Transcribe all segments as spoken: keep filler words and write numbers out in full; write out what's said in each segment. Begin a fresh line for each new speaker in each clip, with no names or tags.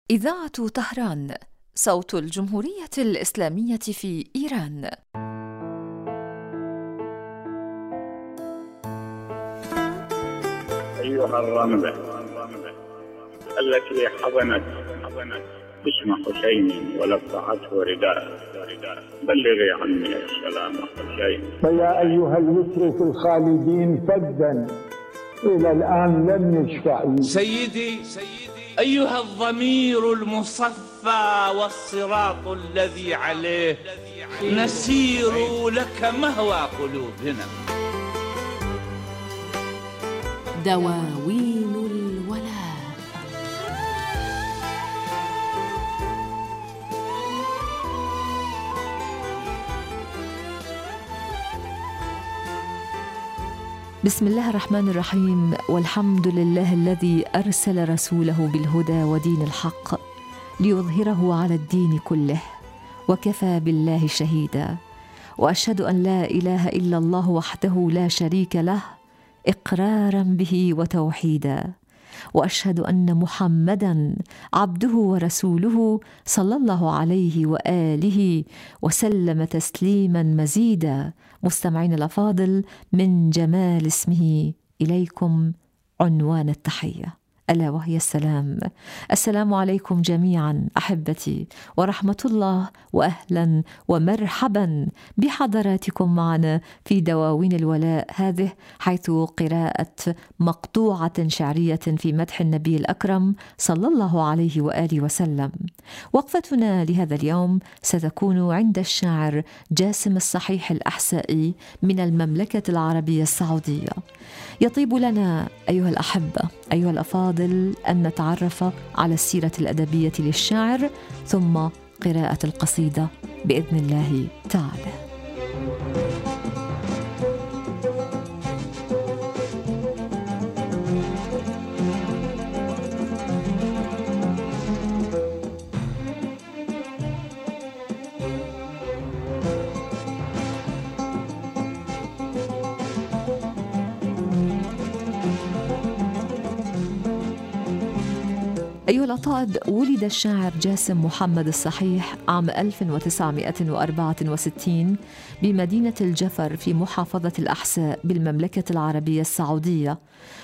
إذاعة طهران، صوت الجمهورية الإسلامية في إيران.
أيها الرملة التي حضنت اسم حسين ولفعته رداء، بلغي عني السلام حسين.
فيا أيها اليسر في الخالدين فدا إلى الآن لم يشفع.
سيدي أيها الضمير المصفى والصراط الذي عليه نسير لك مهوى قلوبنا.
دواوين الولاء. بسم الله الرحمن الرحيم، والحمد لله الذي أرسل رسوله بالهدى ودين الحق ليظهره على الدين كله، وكفى بالله شهيدا. وأشهد أن لا إله إلا الله وحده لا شريك له إقرارا به وتوحيدا، وأشهد أن محمدا عبده ورسوله صلى الله عليه وآله وسلم تسليما مزيدا. مستمعين الأفاضل، من جمال اسمه إليكم عنوان التحية، ألا وهي السلام. السلام عليكم جميعا أحبتي، ورحمة الله وأهلا ومرحبا بحضراتكم معنا في دواوين الولاء هذه، حيث قراءة مقطوعة شعرية في مدح النبي الأكرم صلى الله عليه وآله وسلم. وقفتنا لهذا اليوم ستكون عند الشاعر جاسم الصحيح الأحسائي من المملكة العربية السعودية. يطيب لنا أيها الأحبة أيها الأفاضل أن نتعرف على السيرة الأدبية للشاعر، ثم قراءة القصيدة بإذن الله تعالى. أيها الأطاد، ولد الشاعر جاسم محمد الصحيح عام ألف وتسعمائة وأربعة وستين بمدينة الجفر في محافظة الأحساء بالمملكة العربية السعودية.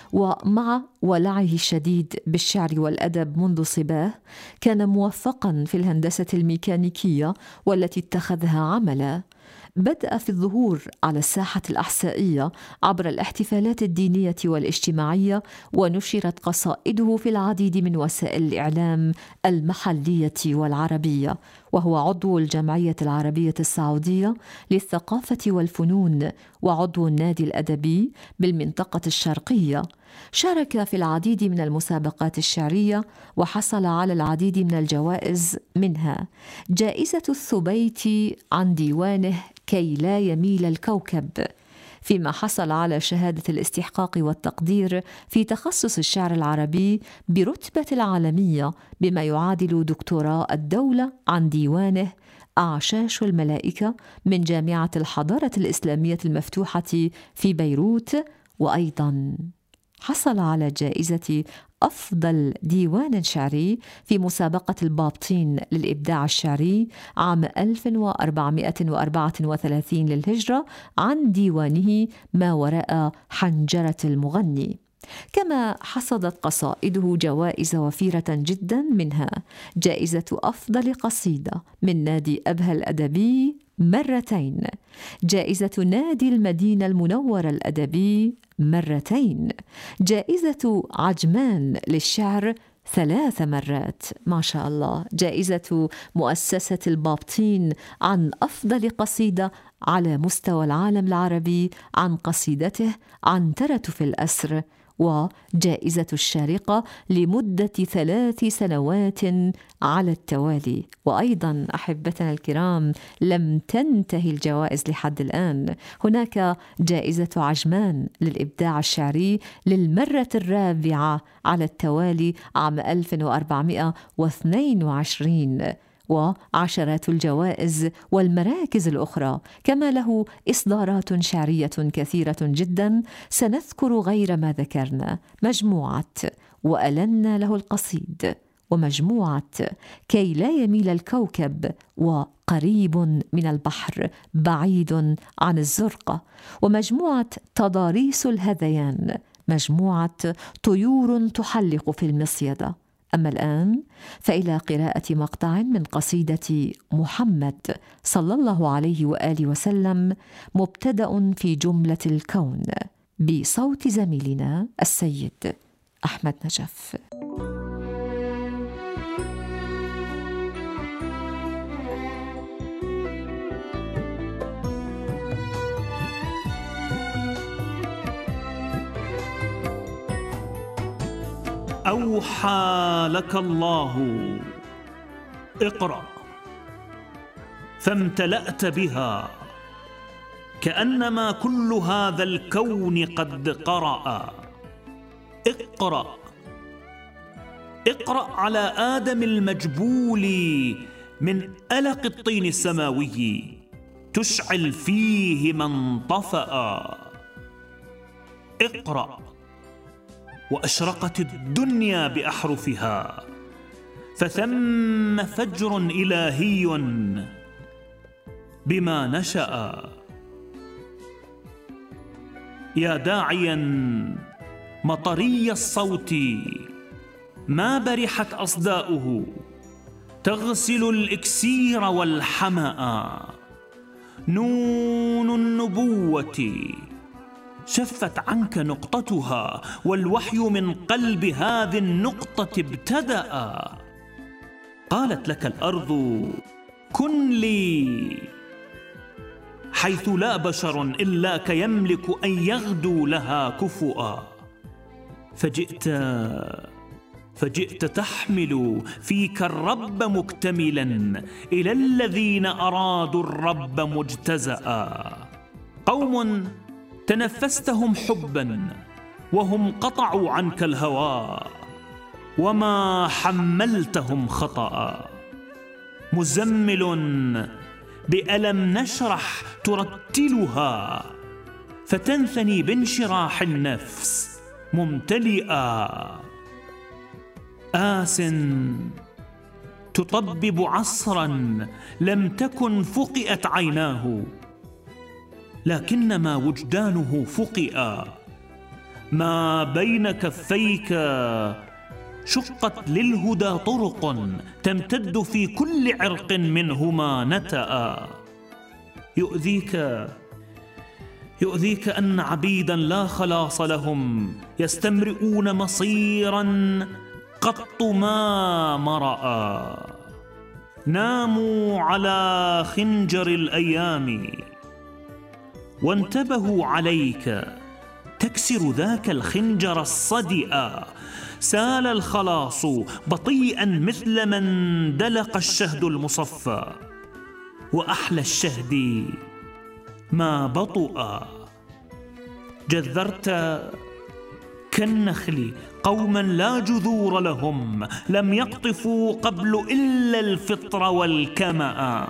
ومع ولعه الشديد بالشعر والأدب منذ صباه، كان موفقا في الهندسة الميكانيكية والتي اتخذها عملا. بدأ في الظهور على الساحة الأحسائية عبر الاحتفالات الدينية والاجتماعية، ونشرت قصائده في العديد من وسائل الإعلام المحلية والعربية، وهو عضو الجمعية العربية السعودية للثقافة والفنون وعضو النادي الأدبي بالمنطقة الشرقية. شارك في العديد من المسابقات الشعرية وحصل على العديد من الجوائز، منها جائزة الثبيت عن ديوانه كي لا يميل الكوكب، فيما حصل على شهادة الاستحقاق والتقدير في تخصص الشعر العربي برتبة العالمية بما يعادل دكتوراه الدولة عن ديوانه أعشاش الملائكة من جامعة الحضارة الإسلامية المفتوحة في بيروت. وأيضا حصل على جائزة أفضل ديوان شعري في مسابقة البابطين للإبداع الشعري عام ألف وأربعمائة وأربعة وثلاثين للهجرة عن ديوانه ما وراء حنجرة المغني. كما حصدت قصائده جوائز وفيرة جدا، منها جائزة أفضل قصيدة من نادي أبها الأدبي مرتين، جائزة نادي المدينة المنورة الأدبي مرتين، جائزة عجمان للشعر ثلاث مرات، ما شاء الله، جائزة مؤسسة البابطين عن أفضل قصيدة على مستوى العالم العربي عن قصيدته عنترة في الأسر، وجائزة الشارقة لمدة ثلاث سنوات على التوالي. وأيضا أحبتنا الكرام، لم تنتهي الجوائز لحد الآن، هناك جائزة عجمان للإبداع الشعري للمرة الرابعة على التوالي عام ألف وأربعمائة واثنين وعشرين، وعشرات الجوائز والمراكز الأخرى، كما له إصدارات شعرية كثيرة جدا. سنذكر غير ما ذكرنا: مجموعة وألنا له القصيد، ومجموعة كي لا يميل الكوكب وقريب من البحر بعيد عن الزرقة، ومجموعة تضاريس الهذيان، مجموعة طيور تحلق في المصيدة. أما الآن فإلى قراءة مقطع من قصيدة محمد صلى الله عليه وآله وسلم مبتدأ في جملة الكون، بصوت زميلنا السيد أحمد نجف.
أوحى لك الله اقرأ فامتلأت بها، كأنما كل هذا الكون قد قرأ. اقرأ اقرأ على آدم المجبول من ألق الطين السماوي، تشعل فيه من طفأ. اقرأ وأشرقت الدنيا بأحرفها، فثم فجر إلهي بما نشأ. يا داعيا مطري الصوت ما برحت أصداؤه، تغسل الإكسير والحمأ. نون النبوة شفت عنك نقطتها، والوحي من قلب هذه النقطة ابتدأ. قالت لك الأرض كن لي، حيث لا بشر إلاك يملك أن يغدو لها كفؤا. فجئت فجئت تحمل فيك الرب مكتملا إلى الذين أرادوا الرب مجتزأ. قوم تنفستهم حبا وهم قطعوا عنك الهوى، وما حملتهم خطأ. مزمل بألم نشرح ترتلها، فتنثني بانشراح النفس ممتلئا. آس تطبب عصرا لم تكن فقئت عيناه، لكنما وجدانه فقئا. ما بين كفيك شقت للهدى طرق، تمتد في كل عرق منهما نتأ. يؤذيك يؤذيك أن عبيدا لا خلاص لهم، يستمرئون مصيرا قط ما مرأ. ناموا على خنجر الأيام وانتبهوا عليك، تكسر ذاك الخنجر الصدئ. سال الخلاص بطيئا مثل من دلق الشهد المصفى، وأحلى الشهد ما بطؤ. جذرت كالنخل قوما لا جذور لهم، لم يقطفوا قبل إلا الفطر والكمأ.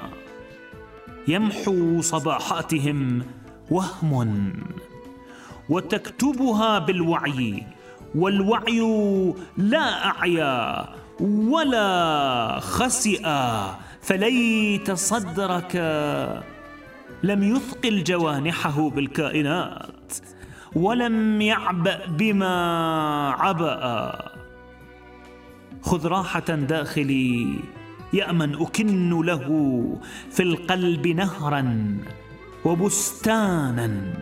يمحو صباحاتهم وهم وتكتبها بالوعي، والوعي لا أعيا ولا خسئا. فليت صدرك لم يثقل جوانحه بالكائنات، ولم يعبأ بما عبأ. خذ راحة داخلي يأمن أكن له في القلب نهرا وبستانا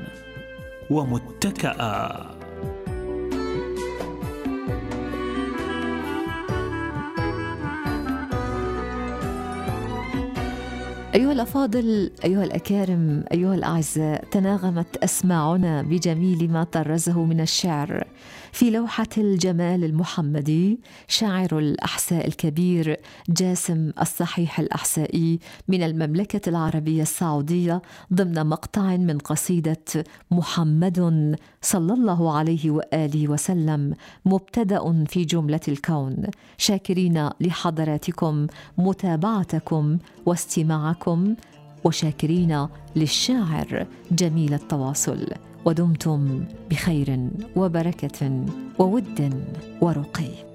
ومتكأ.
أيها الأفاضل، أيها الأكارم، أيها الأعزاء، تناغمت أسماعنا بجميل ما طرزه من الشعر في لوحة الجمال المحمدي شاعر الأحساء الكبير جاسم الصحيح الأحسائي من المملكة العربية السعودية، ضمن مقطع من قصيدة محمد صلى الله عليه وآله وسلم مبتدأ في جملة الكون. شاكرين لحضراتكم متابعتكم واستماعكم، وشاكرين للشاعر جميل التواصل. ودمتم بخير وبركة وود ورقي.